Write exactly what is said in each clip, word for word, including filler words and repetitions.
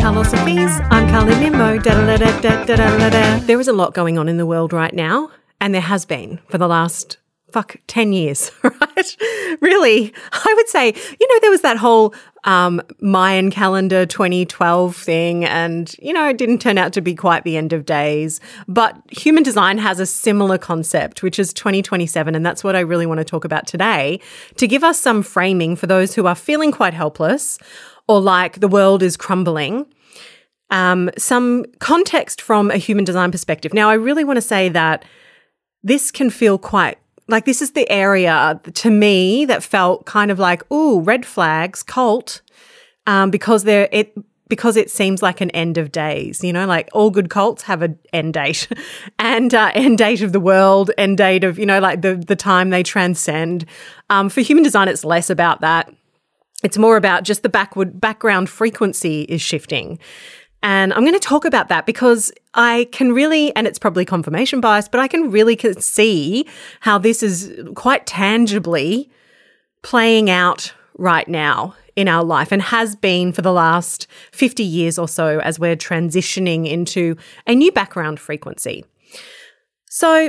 Carlos Sophie's. I'm Carly Nimmo. There is a lot going on in the world right now, and there has been for the last, fuck, ten years, right? Really, I would say, you know, there was that whole um, Mayan calendar twenty twelve thing, and, you know, it didn't turn out to be quite the end of days. But human design has a similar concept, which is twenty twenty-seven, and that's what I really want to talk about today, to give us some framing for those who are feeling quite helpless or like the world is crumbling. Um, some context from a human design perspective. Now, I really want to say that this can feel quite, like this is the area to me that felt kind of like, ooh, red flags, cult, um, because they're, it, because it seems like an end of days, you know, like all good cults have an end date and uh, end date of the world, end date of, you know, like the, the time they transcend. Um, for human design, it's less about that. It's more about just the backward background frequency is shifting. And I'm going to talk about that because I can really, and it's probably confirmation bias, but I can really see how this is quite tangibly playing out right now in our life and has been for the last fifty years or so as we're transitioning into a new background frequency. So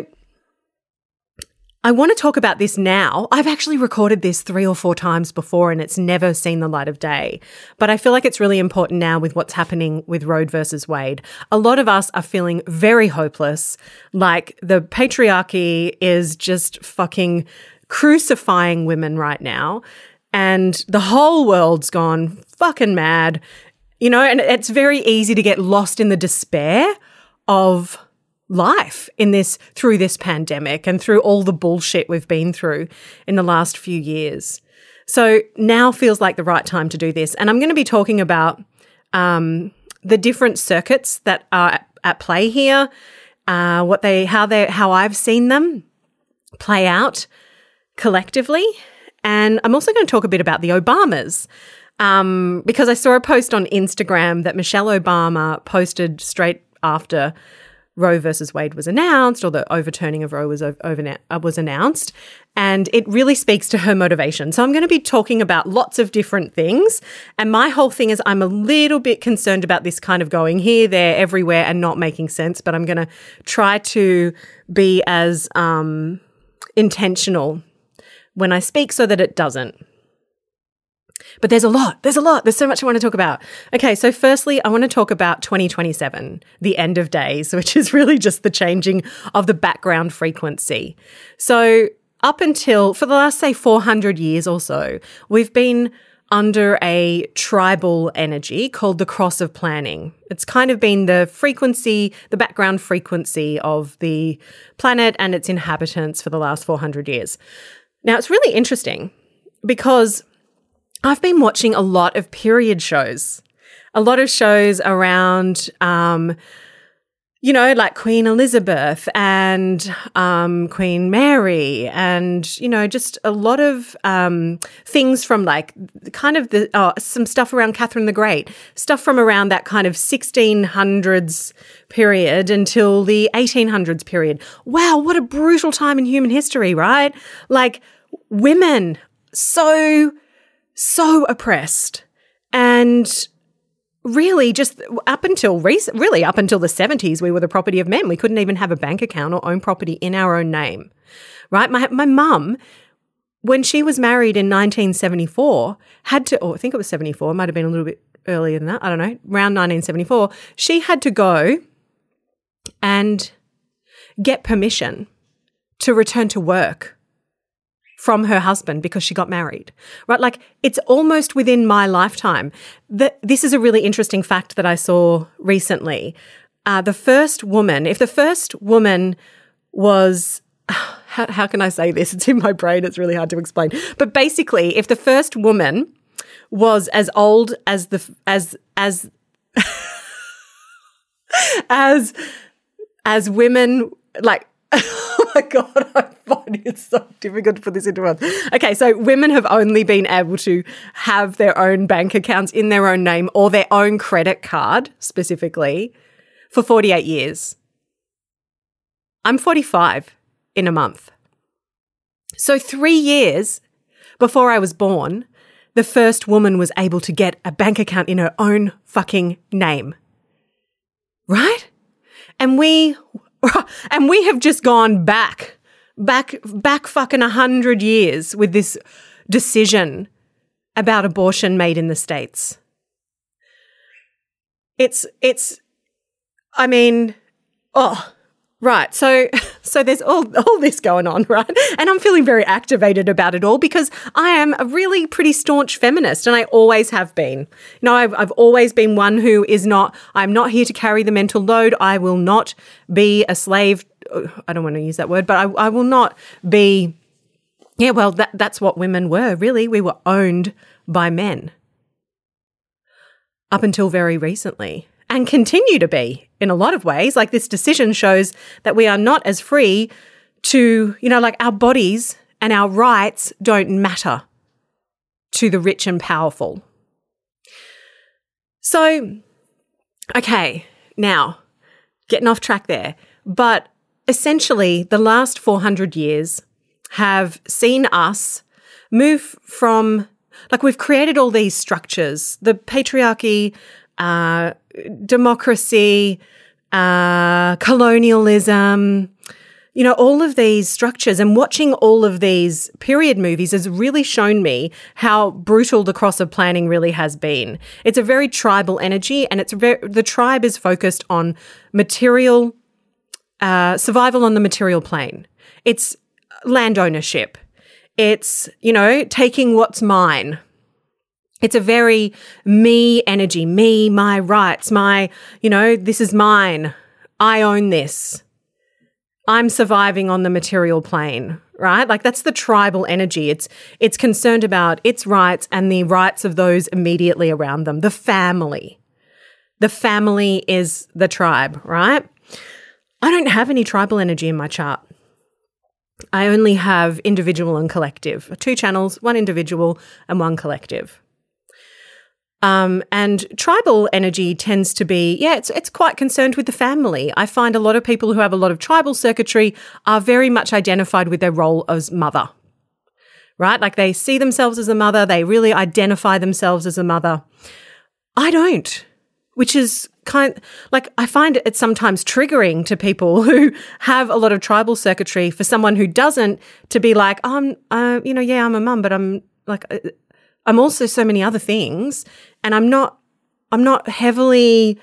I want to talk about this now. I've actually recorded this three or four times before and it's never seen the light of day. But I feel like it's really important now with what's happening with Roe versus Wade. A lot of us are feeling very hopeless, like the patriarchy is just fucking crucifying women right now. And the whole world's gone fucking mad, you know, and it's very easy to get lost in the despair of life in this, through this pandemic and through all the bullshit we've been through in the last few years. So now feels like the right time to do this. And I'm going to be talking about um, the different circuits that are at play here, uh, what they, how they, how I've seen them play out collectively. And I'm also going to talk a bit about the Obamas. Um, because I saw a post on Instagram that Michelle Obama posted straight after Roe versus Wade was announced, or the overturning of Roe was over, uh, was announced, and it really speaks to her motivation. So I'm going to be talking about lots of different things, and my whole thing is I'm a little bit concerned about this kind of going here, there, everywhere, and not making sense, but I'm going to try to be as um, intentional when I speak so that it doesn't. But there's a lot, there's a lot, there's so much I want to talk about. Okay, so firstly, I want to talk about twenty twenty-seven, the end of days, which is really just the changing of the background frequency. So up until, for the last, say, four hundred years or so, we've been under a tribal energy called the cross of planning. It's kind of been the frequency, the background frequency of the planet and its inhabitants for the last four hundred years. Now, it's really interesting because I've been watching a lot of period shows, a lot of shows around, um, you know, like Queen Elizabeth and um, Queen Mary and, you know, just a lot of um, things from like kind of the, oh, some stuff around Catherine the Great, stuff from around that kind of sixteen hundreds period until the eighteen hundreds period. Wow, what a brutal time in human history, right? Like women so... so oppressed, and really just up until recent, really up until the seventies, we were the property of men. We couldn't even have a bank account or own property in our own name, right? My my mum, when she was married in nineteen seventy-four, had to, or I think it was seventy-four, it might have been a little bit earlier than that, I don't know, around nineteen seventy-four, she had to go and get permission to return to work from her husband because she got married, right? Like it's almost within my lifetime. That this is a really interesting fact that I saw recently. Uh, the first woman, if the first woman was, how, how can I say this? It's in my brain. It's really hard to explain. But basically, if the first woman was as old as the, as, as, as, as women, like, oh my God, I'm finding it so difficult to put this into words. Okay, so women have only been able to have their own bank accounts in their own name or their own credit card specifically for forty-eight years. I'm forty-five in a month. So three years before I was born, the first woman was able to get a bank account in her own fucking name. Right? And we and we have just gone back, back, back fucking a hundred years with this decision about abortion made in the States. It's, it's, I mean, oh, right. So, so there's all, all this going on, right? And I'm feeling very activated about it all because I am a really pretty staunch feminist and I always have been. You know, I've, I've always been one who is not, I'm not here to carry the mental load. I will not be a slave. I don't want to use that word, but I, I will not be, yeah, well, that, that's what women were, really. We were owned by men up until very recently. And continue to be in a lot of ways. Like this decision shows that we are not as free to, you know, like our bodies and our rights don't matter to the rich and powerful. So, okay, now getting off track there, but essentially the last four hundred years have seen us move from, like we've created all these structures, the patriarchy, uh, democracy, uh, colonialism, you know, all of these structures, and watching all of these period movies has really shown me how brutal the cross of planning really has been. It's a very tribal energy, and it's very, the tribe is focused on material, uh, survival on the material plane. It's land ownership. It's, you know, taking what's mine. It's a very me energy, me, my rights, my, you know, this is mine. I own this. I'm surviving on the material plane, right? Like that's the tribal energy. It's it's concerned about its rights and the rights of those immediately around them, the family. The family is the tribe, right? I don't have any tribal energy in my chart. I only have individual and collective. Two channels, one individual and one collective. Um, and tribal energy tends to be, yeah, it's it's quite concerned with the family. I find a lot of people who have a lot of tribal circuitry are very much identified with their role as mother, right? Like they see themselves as a mother. They really identify themselves as a mother. I don't, which is kind like I find it sometimes triggering to people who have a lot of tribal circuitry for someone who doesn't to be like, oh, I'm, uh, you know, yeah, I'm a mum, but I'm like, uh, I'm also so many other things, and I'm not I'm not heavily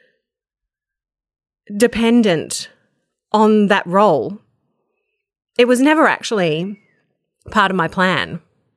dependent on that role. It was never actually part of my plan.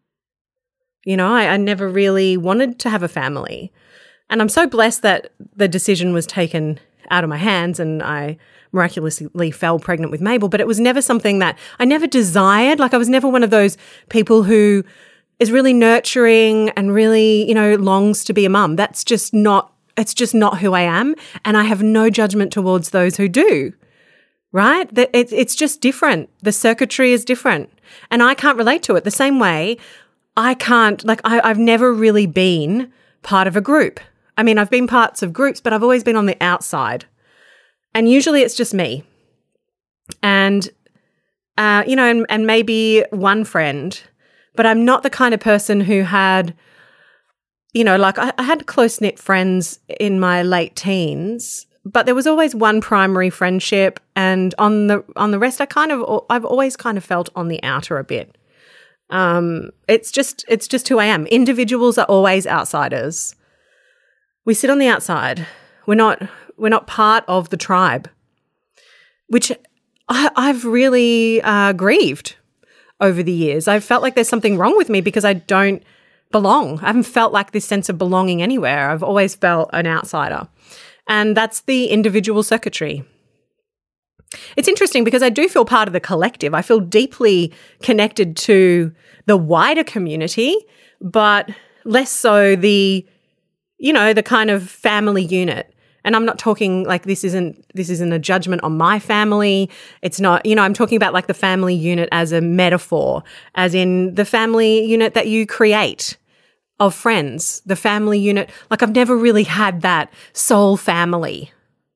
You know, I, I never really wanted to have a family. And I'm so blessed that the decision was taken out of my hands and I miraculously fell pregnant with Mabel, but it was never something that I never desired. Like I was never one of those people who is really nurturing and really, you know, longs to be a mum. That's just not, it's just not who I am. And I have no judgment towards those who do, right? That it, it's just different. The circuitry is different. And I can't relate to it the same way. I can't, like, I, I've never really been part of a group. I mean, I've been parts of groups, but I've always been on the outside. And usually it's just me. And, uh, you know, and, and maybe one friend. But I'm not the kind of person who had, you know, like I, I had close-knit friends in my late teens, but there was always one primary friendship, and on the on the rest, I kind of I've always kind of felt on the outer a bit. Um, it's just it's just who I am. Individuals are always outsiders. We sit on the outside. We're not we're not part of the tribe, which I, I've really uh, grieved over the years. I've felt like there's something wrong with me because I don't belong. I haven't felt like this sense of belonging anywhere. I've always felt an outsider. And that's the individual circuitry. It's interesting because I do feel part of the collective. I feel deeply connected to the wider community, but less so the, you know, the kind of family unit. And I'm not talking like this isn't this isn't a judgment on my family. It's not, you know, I'm talking about like the family unit as a metaphor, as in the family unit that you create of friends, the family unit. Like I've never really had that soul family.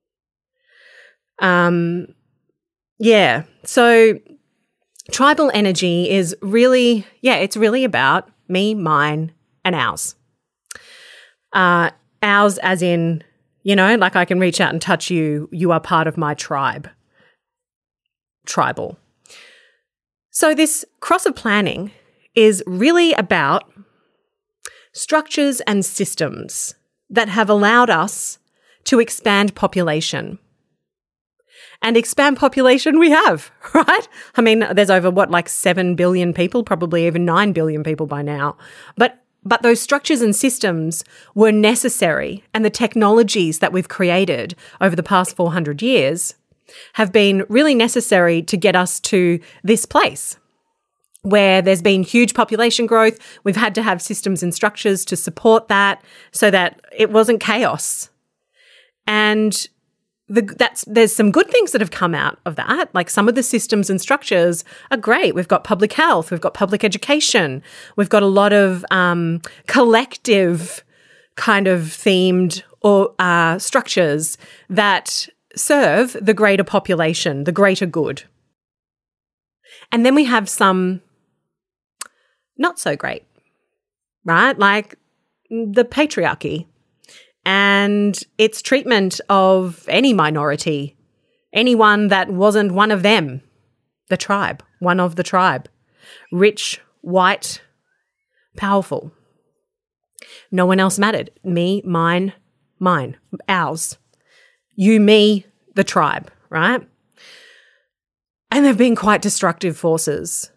Um, yeah. So tribal energy is really, yeah, it's really about me, mine, and ours. Uh, ours as in, you know, like I can reach out and touch you. You are part of my tribe. Tribal. So this cross of planning is really about structures and systems that have allowed us to expand population. And expand population we have, right? I mean, there's over, what, like seven billion people, probably even nine billion people by now. But but those structures and systems were necessary, and the technologies that we've created over the past four hundred years have been really necessary to get us to this place where there's been huge population growth. We've had to have systems and structures to support that so that it wasn't chaos. And The, that's there's some good things that have come out of that. Like some of the systems and structures are great. We've got public health, we've got public education, we've got a lot of um, collective kind of themed or uh, structures that serve the greater population, the greater good. And then we have some not so great, right? Like the patriarchy and its treatment of any minority, anyone that wasn't one of them, the tribe, one of the tribe, rich, white, powerful. No one else mattered. Me, mine, mine, ours. You, me, the tribe, right? And they've been quite destructive forces.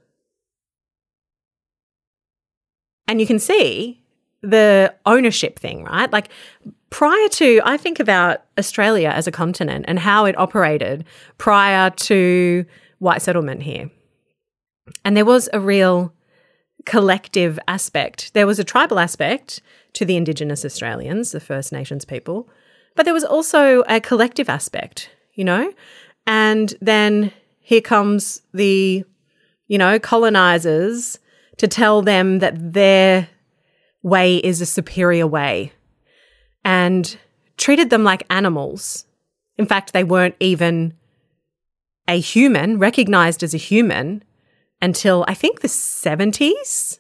And you can see the ownership thing, right? Like prior to, I think about Australia as a continent and how it operated prior to white settlement here. And there was a real collective aspect. There was a tribal aspect to the Indigenous Australians, the First Nations people, but there was also a collective aspect, you know? And then here comes the, you know, colonizers to tell them that their way is a superior way and treated them like animals. In fact, they weren't even a human, recognized as a human until I think the seventies.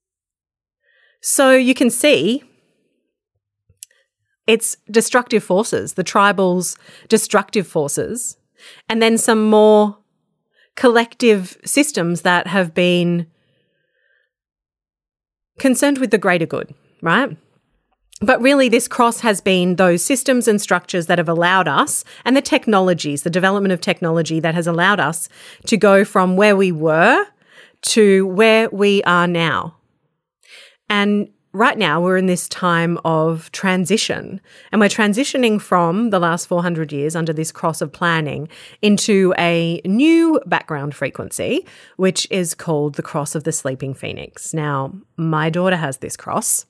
So you can see it's destructive forces, the tribals' destructive forces, and then some more collective systems that have been concerned with the greater good, right? But really this cross has been those systems and structures that have allowed us, and the technologies, the development of technology that has allowed us to go from where we were to where we are now. And right now we're in this time of transition, and we're transitioning from the last four hundred years under this cross of planning into a new background frequency, which is called the cross of the sleeping phoenix. Now, my daughter has this cross,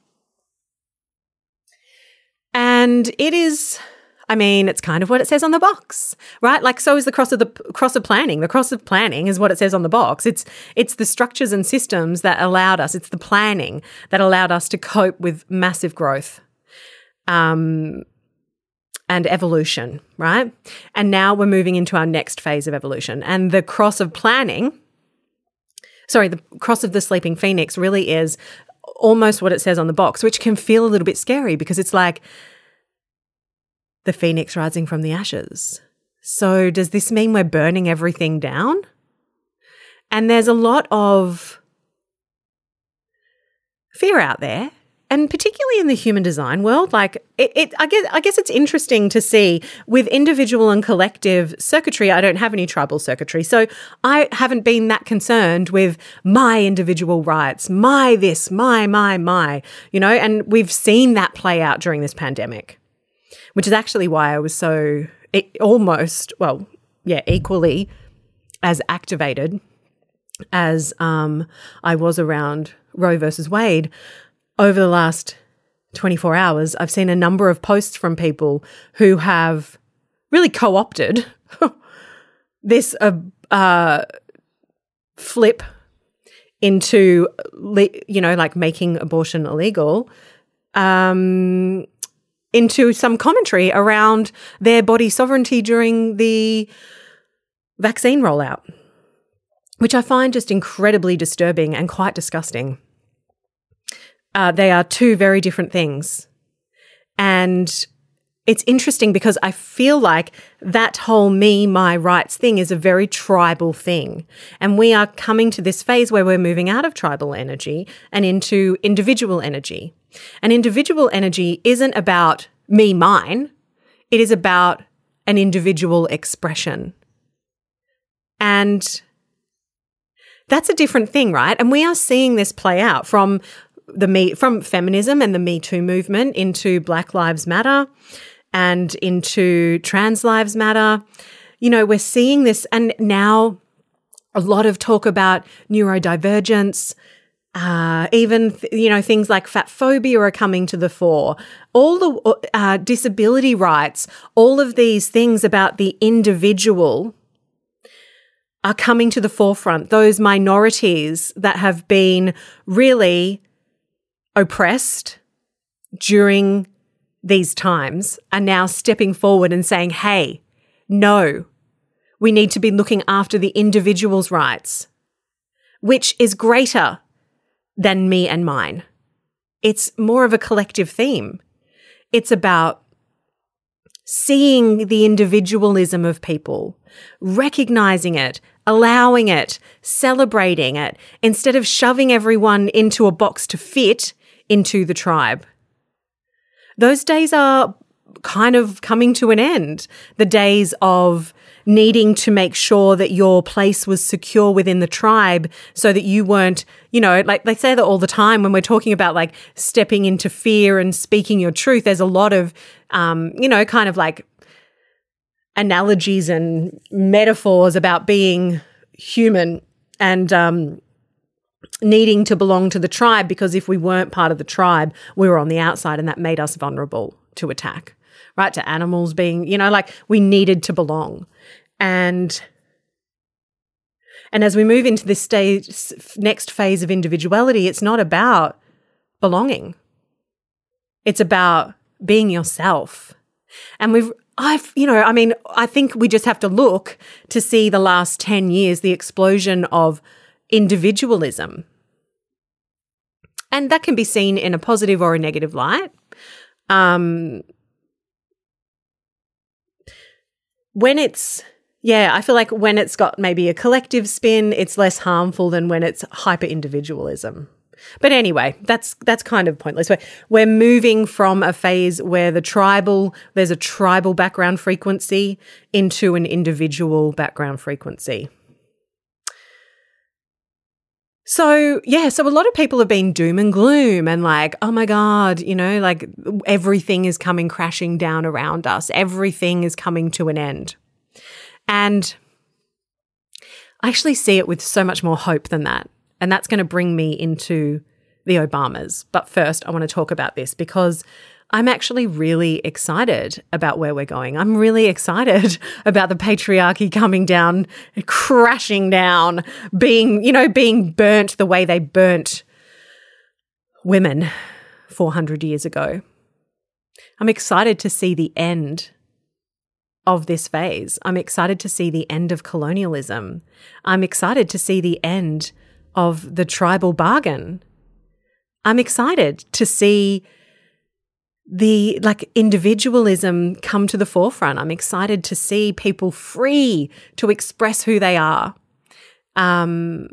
and it is, I mean, it's kind of what it says on the box, right? Like, so is the cross of the cross of planning. The cross of planning is what it says on the box. It's it's the structures and systems that allowed us. It's the planning that allowed us to cope with massive growth, um, and evolution, right? And now we're moving into our next phase of evolution. And the cross of planning, sorry, the cross of the sleeping phoenix really is almost what it says on the box, which can feel a little bit scary because it's like the phoenix rising from the ashes. So does this mean we're burning everything down? And there's a lot of fear out there, and particularly in the human design world. Like it, it I guess I guess it's interesting to see with individual and collective circuitry. I don't have any tribal circuitry, so I haven't been that concerned with my individual rights, my this, my, my, my, you know, and we've seen that play out during this pandemic, which is actually why I was so it, almost, well, yeah, equally as activated as um, I was around Roe versus Wade. Over the last twenty-four hours, I've seen a number of posts from people who have really co-opted this uh, uh, flip into, you know, like making abortion illegal, um, into some commentary around their body sovereignty during the vaccine rollout, which I find just incredibly disturbing and quite disgusting. uh, they are two very different things. And it's interesting because I feel like that whole me, my rights thing is a very tribal thing. And we are coming to this phase where we're moving out of tribal energy and into individual energy. And individual energy isn't about me, mine. It is about an individual expression. And that's a different thing, right? And we are seeing this play out from the me, from feminism and the Me Too movement into Black Lives Matter and into Trans Lives Matter. You know, we're seeing this, and now a lot of talk about neurodivergence, uh, even, th- you know, things like fat phobia are coming to the fore. All the uh, disability rights, all of these things about the individual are coming to the forefront. Those minorities that have been really oppressed during these times are now stepping forward and saying, hey, no, we need to be looking after the individual's rights, which is greater than me and mine. It's more of a collective theme. It's about seeing the individualism of people, recognizing it, allowing it, celebrating it, instead of shoving everyone into a box to fit into the tribe. Those days are kind of coming to an end. The days of needing to make sure that your place was secure within the tribe so that you weren't, you know, like they say that all the time when we're talking about like stepping into fear and speaking your truth. There's a lot of, um, you know, kind of like analogies and metaphors about being human and um, needing to belong to the tribe, because if we weren't part of the tribe, we were on the outside, and that made us vulnerable to attack, right? To animals being, you know, like we needed to belong. And and as we move into this stage, next phase of individuality, it's not about belonging. It's about being yourself. And we've, I've, you know, I mean, I think we just have to look to see the last ten years, the explosion of individualism. And that can be seen in a positive or a negative light. Um, when it's, yeah, I feel like when it's got maybe a collective spin, it's less harmful than when it's hyper-individualism. But anyway, that's that's kind of pointless. We're, we're moving from a phase where the tribal, there's a tribal background frequency into an individual background frequency. So, yeah, so a lot of people have been doom and gloom and like, oh my God, you know, like everything is coming crashing down around us. Everything is coming to an end. And I actually see it with so much more hope than that. And that's going to bring me into the Obamas. But first, I want to talk about this because I'm actually really excited about where we're going. I'm really excited about the patriarchy coming down, crashing down, being, you know, being burnt the way they burnt women four hundred years ago. I'm excited to see the end of this phase. I'm excited to see the end of colonialism. I'm excited to see the end of the tribal bargain. I'm excited to see the like individualism come to the forefront. I'm excited to see people free to express who they are. Um,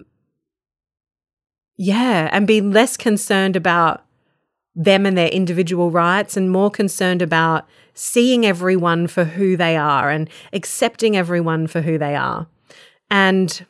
yeah, and be less concerned about them and their individual rights and more concerned about seeing everyone for who they are and accepting everyone for who they are. And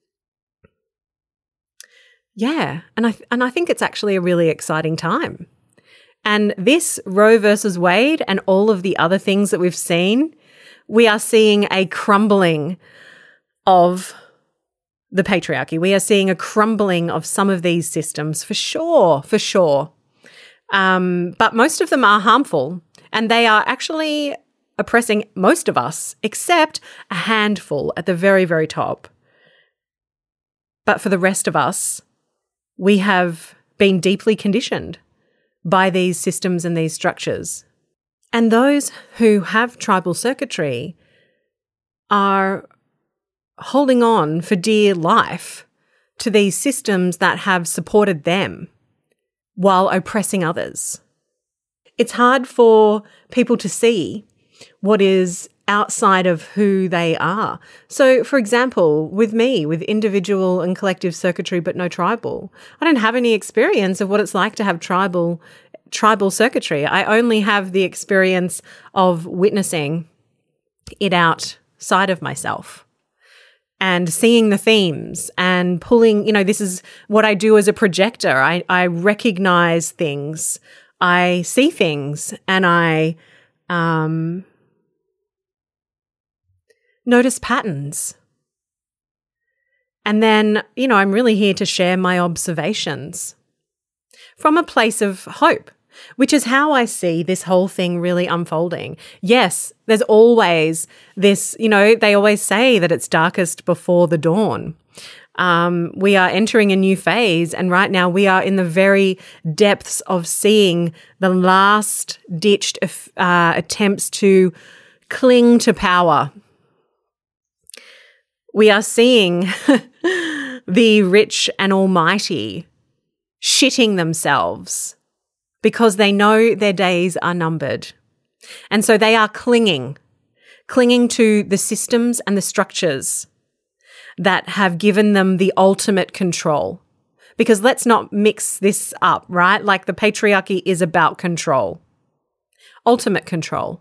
yeah, and I and I think it's actually a really exciting time. And this Roe versus Wade and all of the other things that we've seen, we are seeing a crumbling of the patriarchy. We are seeing a crumbling of some of these systems for sure, for sure. Um, but most of them are harmful, and they are actually oppressing most of us, except a handful at the very, very top. But for the rest of us, we have been deeply conditioned by these systems and these structures. And those who have tribal circuitry are holding on for dear life to these systems that have supported them, while oppressing others. It's hard for people to see what is outside of who they are. So, for example, with me, with individual and collective circuitry but no tribal, I don't have any experience of what it's like to have tribal tribal circuitry. I only have the experience of witnessing it outside of myself and seeing the themes and pulling, you know, this is what I do as a projector. I, I recognize things, I see things, and I um, notice patterns. And then, you know, I'm really here to share my observations from a place of hope, which is how I see this whole thing really unfolding. Yes, there's always this, you know, they always say that it's darkest before the dawn. Um, we are entering a new phase, and right now we are in the very depths of seeing the last ditched uh, attempts to cling to power. We are seeing the rich and almighty shitting themselves because they know their days are numbered. And so they are clinging, clinging to the systems and the structures that have given them the ultimate control. Because let's not mix this up, right? Like the patriarchy is about control, ultimate control.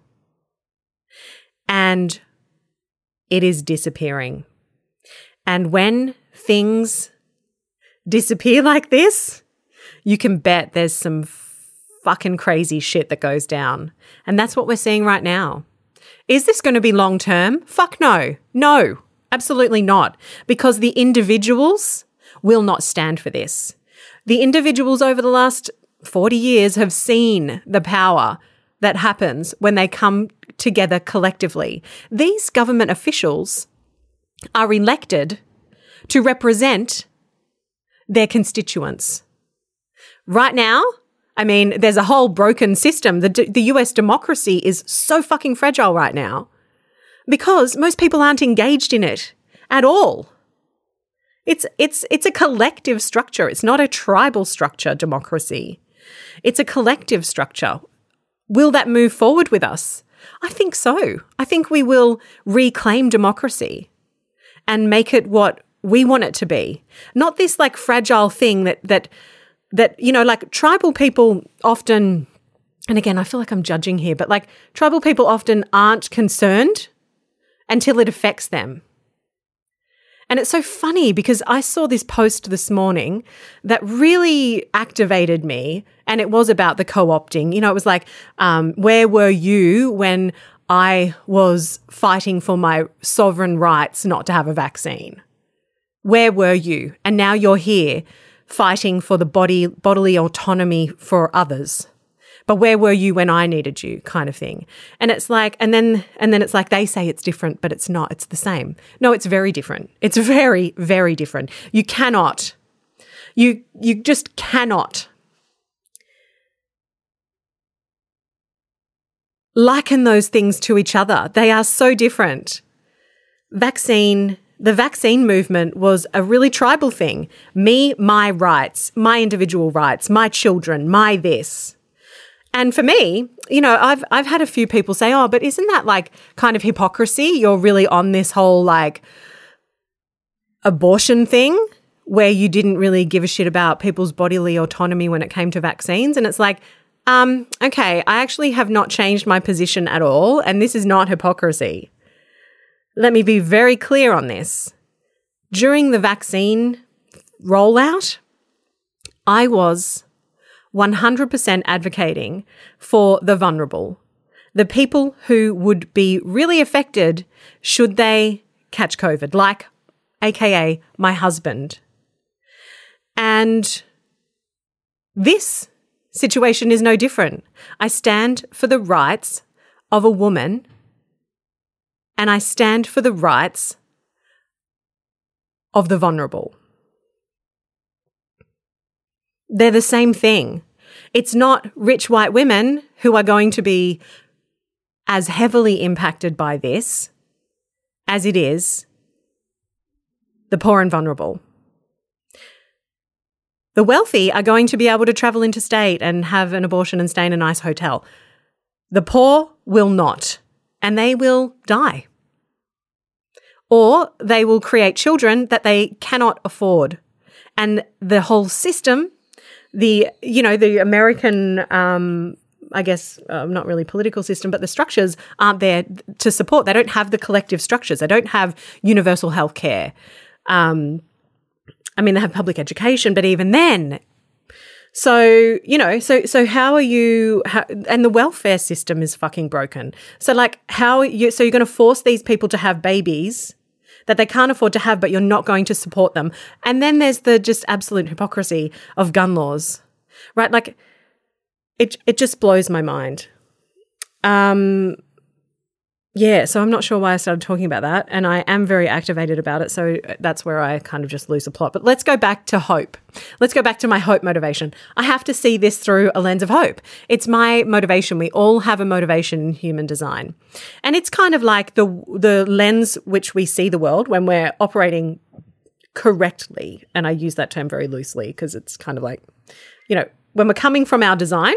And it is disappearing. And when things disappear like this, you can bet there's some fucking crazy shit that goes down. And that's what we're seeing right now. Is this going to be long term? Fuck no. No, absolutely not. Because the individuals will not stand for this. The individuals over the last forty years have seen the power that happens when they come together collectively. These government officials are elected to represent their constituents. Right now, I mean, there's a whole broken system. The, the U S democracy is so fucking fragile right now because most people aren't engaged in it at all. It's it's it's a collective structure. It's not a tribal structure, democracy. It's a collective structure. Will that move forward with us? I think so. I think we will reclaim democracy and make it what we want it to be. Not this like fragile thing that that that, you know, like tribal people often, and again, I feel like I'm judging here, but like tribal people often aren't concerned until it affects them. And it's so funny because I saw this post this morning that really activated me, and it was about the co-opting. You know, it was like, um, where were you when I was fighting for my sovereign rights not to have a vaccine? Where were you? And now you're here fighting for the body bodily autonomy for others. But where were you when I needed you, kind of thing. And it's like, and then and then it's like they say it's different, but it's not. It's the same. No, it's very different. It's very, very different. You cannot, you you just cannot liken those things to each other. They are so different. Vaccine The vaccine movement was a really tribal thing. Me, my rights, my individual rights, my children, my this. And for me, you know, I've I've had a few people say, oh, but isn't that like kind of hypocrisy? You're really on this whole like abortion thing where you didn't really give a shit about people's bodily autonomy when it came to vaccines. And it's like, um, okay, I actually have not changed my position at all. And this is not hypocrisy. Let me be very clear on this. During the vaccine rollout, I was one hundred percent advocating for the vulnerable, the people who would be really affected should they catch COVID, like A K A my husband. And this situation is no different. I stand for the rights of a woman, and I stand for the rights of the vulnerable. They're the same thing. It's not rich white women who are going to be as heavily impacted by this as it is the poor and vulnerable. The wealthy are going to be able to travel interstate and have an abortion and stay in a nice hotel. The poor will not, and they will die. Or they will create children that they cannot afford. And the whole system, the, you know, the American, um, I guess, uh, not really political system, but the structures aren't there to support. They don't have the collective structures. They don't have universal health care. Um, I mean, they have public education, but even then, so, you know, so so how are you, how, and the welfare system is fucking broken. So like how are you, so you're going to force these people to have babies that they can't afford to have, but you're not going to support them. And then there's the just absolute hypocrisy of gun laws, right? Like it it just blows my mind. Um, yeah, so I'm not sure why I started talking about that, and I am very activated about it, so that's where I kind of just lose the plot. But let's go back to hope. Let's go back to my hope motivation. I have to see this through a lens of hope. It's my motivation. We all have a motivation in human design. And it's kind of like the the lens which we see the world when we're operating correctly, and I use that term very loosely because it's kind of like, you know, when we're coming from our design,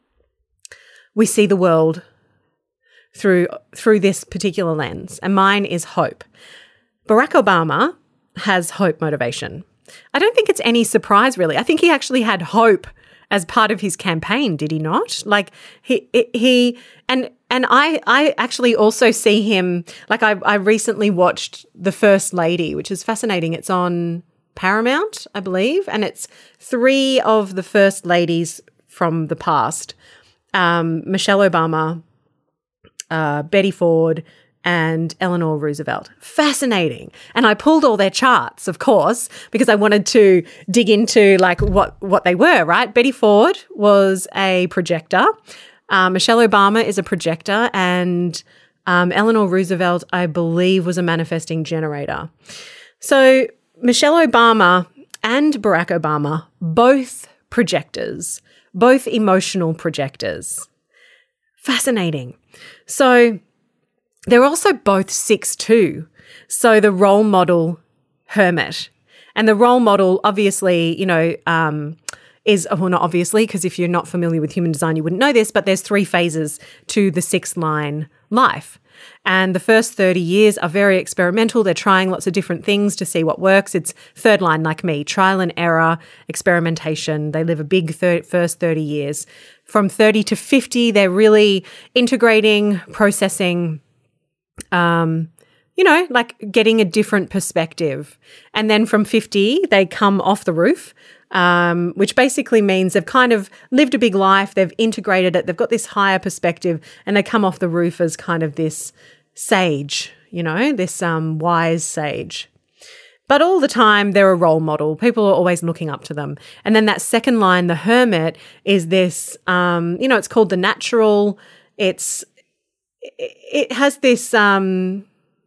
we see the world through through this particular lens, and mine is hope. Barack Obama has hope motivation. I don't think it's any surprise, really. I think he actually had hope as part of his campaign, did he not? Like he he and and I I actually also see him, like I I recently watched The First Lady, which is fascinating. It's on Paramount, I believe, and it's three of the first ladies from the past. Um, Michelle Obama, Uh, Betty Ford, and Eleanor Roosevelt. Fascinating. And I pulled all their charts, of course, because I wanted to dig into like what, what they were, right? Betty Ford was a projector. Uh, Michelle Obama is a projector. And um, Eleanor Roosevelt, I believe, was a manifesting generator. So Michelle Obama and Barack Obama, both projectors, both emotional projectors. Fascinating. So they're also both six two. So the role model hermit. And the role model, obviously, you know, um, is, well, not obviously, because if you're not familiar with human design, you wouldn't know this, but there's three phases to the sixth line life. And the first thirty years are very experimental. They're trying lots of different things to see what works. It's third line like me, trial and error, experimentation. They live a big thir- first thirty years. From thirty to fifty, they're really integrating, processing, um, you know, like getting a different perspective. And then from fifty, they come off the roof, um, which basically means they've kind of lived a big life, they've integrated it, they've got this higher perspective, and they come off the roof as kind of this sage, you know, this um, wise sage. But all the time, they're a role model. People are always looking up to them. And then that second line, the hermit, is this, um, you know, it's called the natural. It's, it has this um,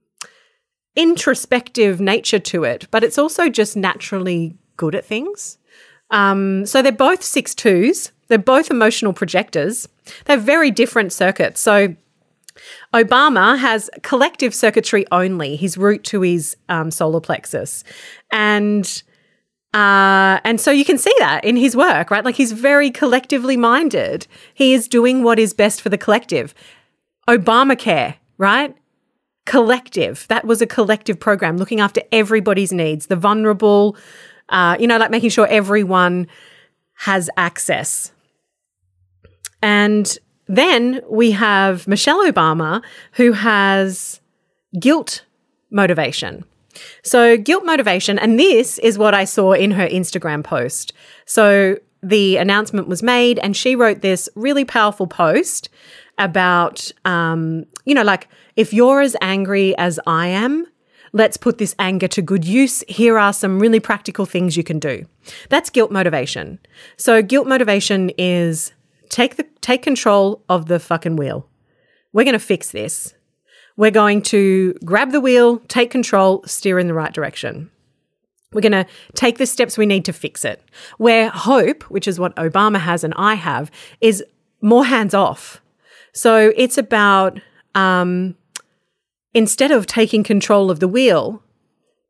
introspective nature to it, but it's also just naturally good at things. Um, so they're both six twos. They're both emotional projectors. They're very different circuits. So Obama has collective circuitry only, his route to his um, solar plexus. And uh, and so you can see that in his work, right? Like he's very collectively minded. He is doing what is best for the collective. Obamacare, right? Collective. That was a collective program looking after everybody's needs, the vulnerable, uh, you know, like making sure everyone has access. And then we have Michelle Obama, who has guilt motivation. So guilt motivation, and this is what I saw in her Instagram post. So the announcement was made and she wrote this really powerful post about, um, you know, like, if you're as angry as I am, let's put this anger to good use. Here are some really practical things you can do. That's guilt motivation. So guilt motivation is Take the take control of the fucking wheel. We're going to fix this. We're going to grab the wheel, take control, steer in the right direction. We're going to take the steps we need to fix it. Where hope, which is what Obama has and I have, is more hands off. So it's about um, instead of taking control of the wheel,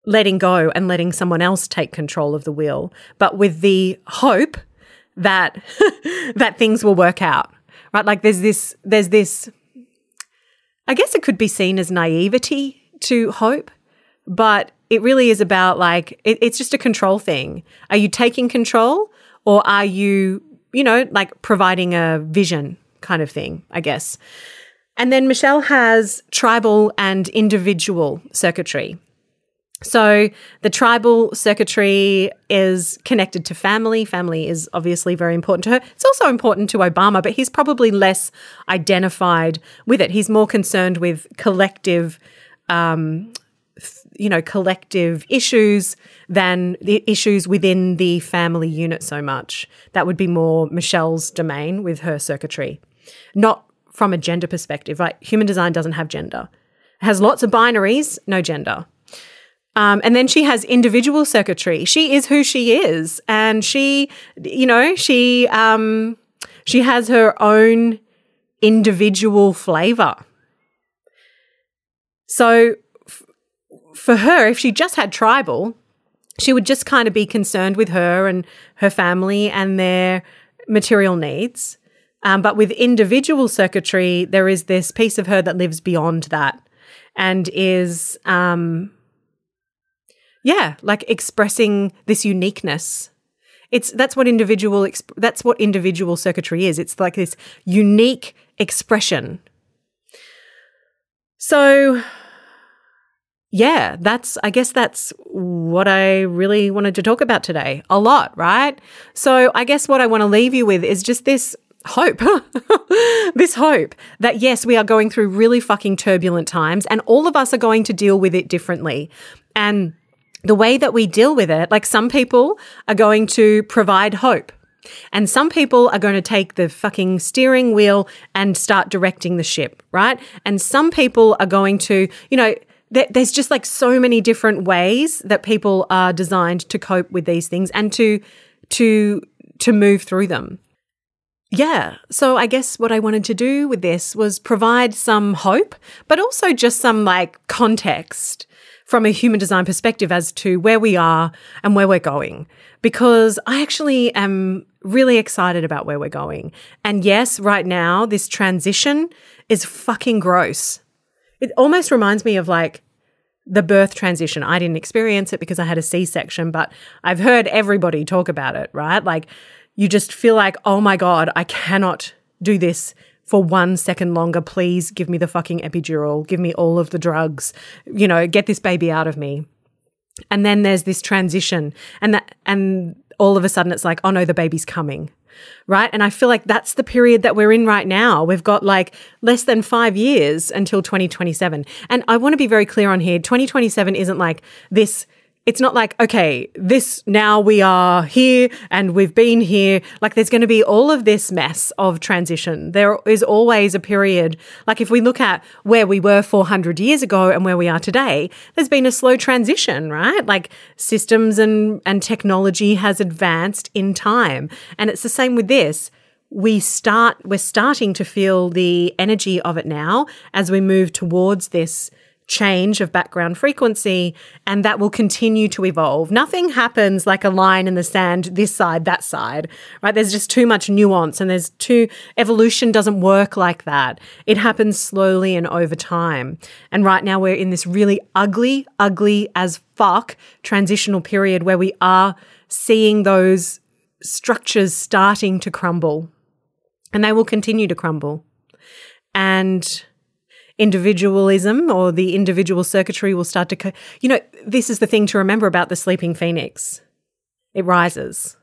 letting go and letting someone else take control of the wheel, but with the hope that that things will work out, right? Like there's this, there's this, I guess it could be seen as naivety to hope, but it really is about like, it, it's just a control thing. Are you taking control or are you, you know, like providing a vision kind of thing, I guess. And then Michelle has tribal and individual circuitry. So the tribal circuitry is connected to family. Family is obviously very important to her. It's also important to Obama, but he's probably less identified with it. He's more concerned with collective, um, you know, collective issues than the issues within the family unit so much. That would be more Michelle's domain with her circuitry. Not from a gender perspective, right? Human design doesn't have gender. It has lots of binaries, no gender. Um, and then she has individual circuitry. She is who she is. And she, you know, she um, she has her own individual flavor. So f- for her, if she just had tribal, she would just kind of be concerned with her and her family and their material needs. Um, but with individual circuitry, there is this piece of her that lives beyond that and is... Um, Yeah, like expressing this uniqueness. It's that's what individual exp- that's what individual circuitry is. It's like this unique expression. So, yeah, that's I guess that's what I really wanted to talk about today. A lot, right? So, I guess what I want to leave you with is just this hope. This hope that yes, we are going through really fucking turbulent times and all of us are going to deal with it differently. And the way that we deal with it, like some people are going to provide hope and some people are going to take the fucking steering wheel and start directing the ship, right? And some people are going to, you know, th- there's just like so many different ways that people are designed to cope with these things and to to to move through them. Yeah, so I guess what I wanted to do with this was provide some hope, but also just some like context from a human design perspective as to where we are and where we're going, because I actually am really excited about where we're going. And yes, right now, this transition is fucking gross. It almost reminds me of like the birth transition. I didn't experience it because I had a C-section, but I've heard everybody talk about it, right? Like you just feel like, oh my God, I cannot do this for one second longer. Please give me the fucking epidural. Give me all of the drugs. You know, get this baby out of me. And then there's this transition and that, and all of a sudden it's like, oh no, the baby's coming, right? And I feel like that's the period that we're in right now. We've got like less than five years until twenty twenty-seven. And I want to be very clear on here. twenty twenty-seven isn't like this. It's not like, okay, this now we are here and we've been here. Like there's going to be all of this mess of transition. There is always a period, like if we look at where we were four hundred years ago and where we are today, there's been a slow transition, right? Like systems and, and technology has advanced in time. And it's the same with this. We start, we're starting to feel the energy of it now as we move towards this change of background frequency, and that will continue to evolve. Nothing happens like a line in the sand, this side, that side, right? There's just too much nuance and there's too, evolution doesn't work like that. It happens slowly and over time. And right now we're in this really ugly, ugly as fuck transitional period where we are seeing those structures starting to crumble, and they will continue to crumble. And individualism or the individual circuitry will start to, co- you know, this is the thing to remember about the sleeping phoenix. It rises.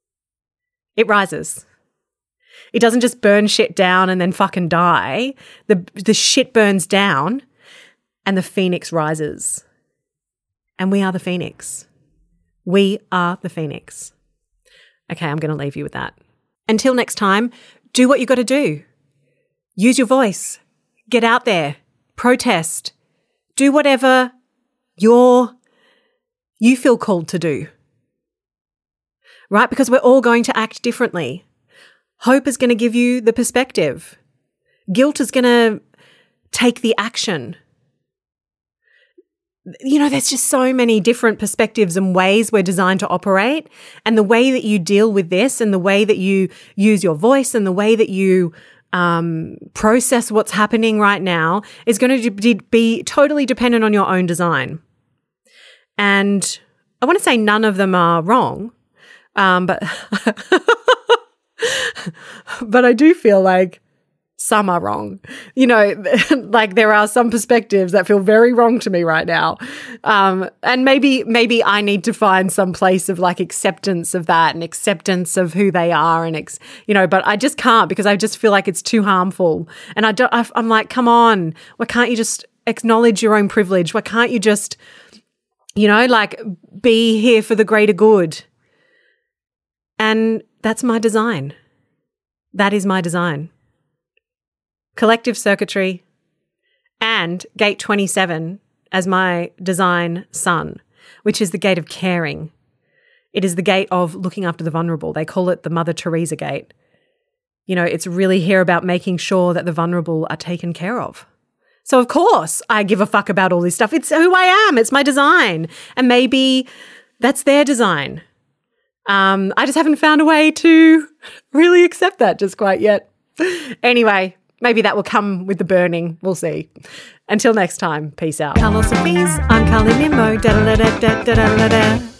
It rises. It doesn't just burn shit down and then fucking die. The, the shit burns down and the phoenix rises. And we are the phoenix. We are the phoenix. Okay, I'm going to leave you with that. Until next time, do what you got to do. Use your voice. Get out there, protest, do whatever you're, you feel called to do, right? Because we're all going to act differently. Hope is going to give you the perspective. Guilt is going to take the action. you know, there's just so many different perspectives and ways we're designed to operate. And the way that you deal with this and the way that you use your voice and the way that you um, process what's happening right now is going to be, be totally dependent on your own design. And I want to say none of them are wrong, um, but but I do feel like some are wrong. You know, like there are some perspectives that feel very wrong to me right now. Um, and maybe maybe I need to find some place of like acceptance of that and acceptance of who they are and, ex- you know, but I just can't because I just feel like it's too harmful. And I don't, I, I'm like, come on, why can't you just acknowledge your own privilege? Why can't you just, you know, like be here for the greater good? And that's my design. That is my design. Collective circuitry and gate twenty-seven as my design sun, which is the gate of caring. It is the gate of looking after the vulnerable. They call it the Mother Teresa gate. You know, it's really here about making sure that the vulnerable are taken care of. So of course I give a fuck about all this stuff. It's who I am. It's my design. And maybe that's their design. Um, I just haven't found a way to really accept that just quite yet. Anyway, maybe that will come with the burning. We'll see. Until next time, peace out. Carlos and Peace. I'm Carly Nimmo. Da da da da da da da da.